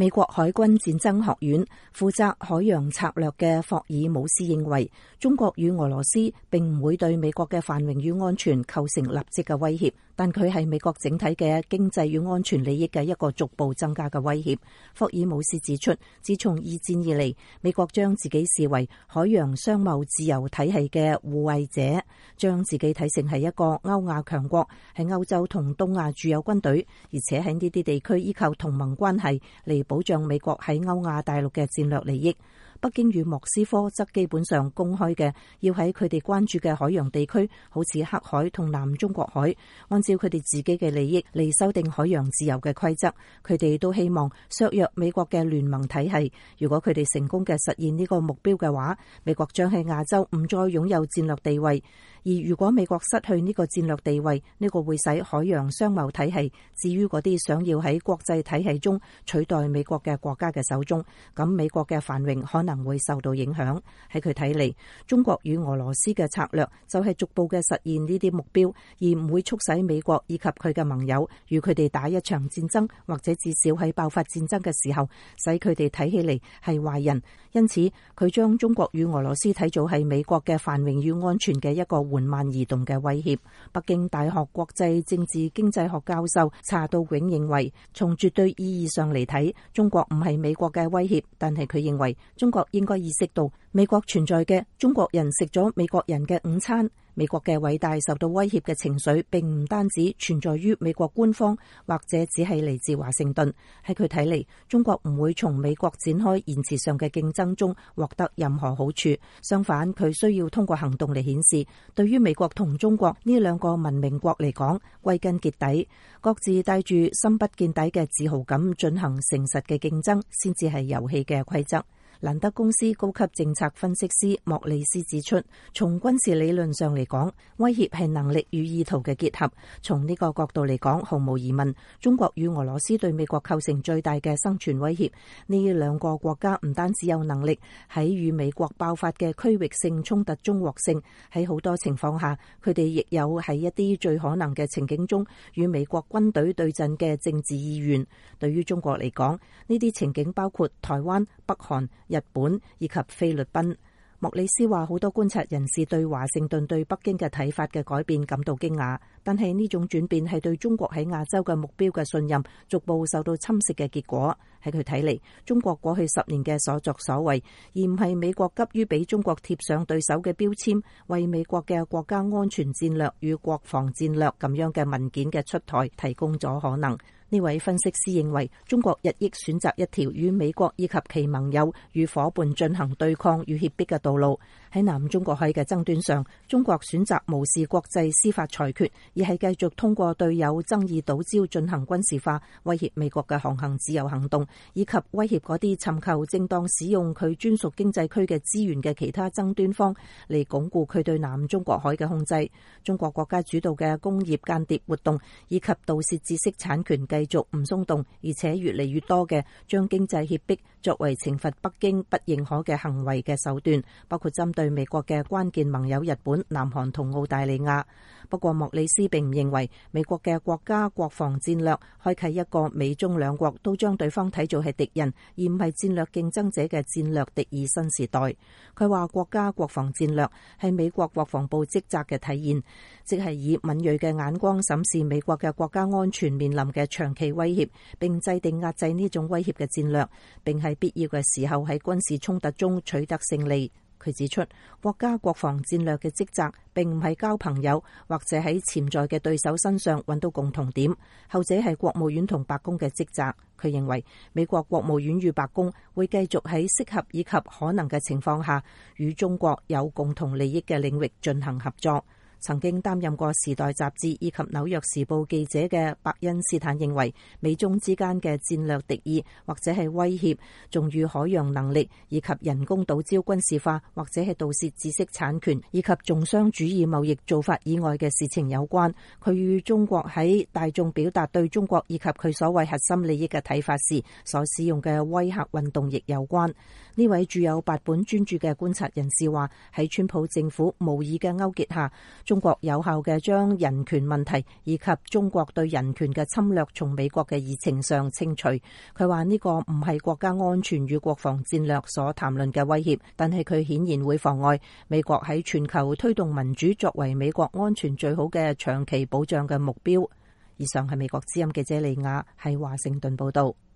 美國海軍戰爭學院負責海洋策略嘅霍爾姆斯認為，中國與俄羅斯並唔會對美國嘅繁榮與安全構成立即嘅威脅，但佢係美國整體嘅經濟與安全利益嘅一個逐步增加嘅威脅。霍爾姆斯指出，自從二戰以嚟，美國將自己視為海洋商貿自由體系嘅護衛者，將自己睇成係一個歐亞強國，喺歐洲同東亞駐有軍隊，而且喺呢啲地區依靠同盟關係嚟保障美國喺歐亞大陸嘅戰略利益。北京與莫斯科則基本上公開嘅，要喺佢哋關注嘅海洋地區，好似黑海同南中國海，按照佢哋自己嘅利益嚟修訂海洋自由嘅規則。佢哋都希望削弱美國嘅聯盟體系。如果佢哋成功嘅實現呢個目標嘅話，美國將喺亞洲唔再擁有戰略地位。而如果美國失去呢個戰略地位，呢個會使海洋商貿體系置於嗰啲想要喺國際體系中取代美國嘅國家嘅手中，咁美國嘅繁榮可能會受到影響。喺佢睇嚟，中國與俄羅斯嘅策略就係逐步嘅實現呢啲目標，而唔會促使美國以及佢嘅盟友與佢哋打一場戰爭，或者至少喺爆發戰爭嘅時候使佢哋睇起嚟係壞人。因此，佢將中國與俄羅斯睇做係美國嘅繁榮與安全嘅一個緩慢移動嘅威脅。北京大學國際政治經濟學教授查道永認為，從絕對意義上嚟睇，中國唔係美國嘅威脅，但係佢認為中國應該意識到美國存在嘅中國人食咗美國人嘅午餐。美國嘅偉大受到威脅嘅情緒並唔單止存在於美國官方，或者只係嚟自華盛頓。喺佢睇嚟，中國唔會從美國展開言辭上嘅競爭中獲得任何好處，相反，佢需要通過行動嚟顯示，對於美國同中國呢兩個文明國嚟講，歸根結底，各自帶住深不見底嘅自豪感進行誠實嘅競爭，先至係遊戲嘅規則。蘭德公司高級政策分析師莫里斯指出，從軍事理論上嚟講，威脅係能力與意圖嘅結合。從呢個角度嚟講，毫無疑問，中國與俄羅斯對美國構成最大嘅生存威脅。呢兩個國家唔單止有能力喺與美國爆發嘅區域性衝突中獲勝，喺好多情況下，佢哋亦有喺一啲最可能嘅情景中與美國軍隊對陣嘅政治意願。對於中國嚟講，呢啲情景包括台灣、北韓、日本以及菲律賓。莫里斯話，好多觀察人士對華盛頓對北京嘅睇法嘅改變感到驚訝，但係呢種轉變係對中國喺亞洲嘅目標嘅信任逐步受到侵蝕嘅結果。喺佢睇嚟，中國過去10年嘅所作所為，而唔係美國急於俾中國貼上對手嘅標籤，為美國嘅國家安全戰略與國防戰略咁樣嘅文件嘅出台提供咗可能。呢位分析師認為，中國日益選擇一條與美國以及其盟友與夥伴進行對抗與脅迫嘅道路。喺南中國海嘅爭端上，中國選擇無視國際司法裁決，而係繼續通過對有爭議島礁進行軍事化，威脅美國嘅航行自由行動，以及威脅嗰啲尋求正當使用佢專屬經濟區嘅資源嘅其他爭端方，嚟鞏固佢對南中國海嘅控制。中國國家主導嘅工業間諜活動以及盜竊知識產權繼續唔鬆動，而且越嚟越多嘅將經濟脅迫作為懲罰北京不認可嘅行為嘅手段，包括針對美國嘅關鍵盟友日本、南韓同澳大利亞。不過莫里斯並唔認為美國嘅國家國防戰略開啟一個美中兩國都將對方睇做係敵人，而唔係戰略競爭者嘅戰略敵意新時代。佢話國家國防戰略係美國國防部職責嘅體現，即係以敏銳嘅眼光審視美國嘅國家安全面臨嘅長期威脅，並制定壓制呢種威脅嘅戰略，並喺必要嘅時候喺軍事衝突中取得勝利。佢指出，國家國防戰略嘅職責並唔係交朋友，或者喺潛在嘅對手身上揾到共同點，後者係國務院同白宮嘅職責。佢認為美國國務院與白宮會繼續喺適合以及可能嘅情況下，與中國有共同利益嘅領域進行合作。曾經擔任過《時代》雜誌以及《紐約時報》記者嘅伯恩斯坦認為，美中之間嘅戰略敵意或者係威脅，仲與海洋能力以及人工島礁軍事化或者係盜竊知識產權以及重商主義貿易做法以外嘅事情有關。佢與中國喺大眾表達對中國以及佢所謂核心利益嘅睇法時所使用嘅威嚇運動亦有關。呢位著有8本專著嘅觀察人士話，喺川普政府無意嘅勾結下， 中國有效嘅將人權問題以及中國對人權嘅侵略從美國嘅議程上清除。佢話呢個唔係國家安全與國防戰略所談論嘅威脅，但係佢顯然會妨礙美國喺全球推動民主作為美國安全最好嘅長期保障嘅目標。以上係美國之音記者利亞喺華盛頓報道。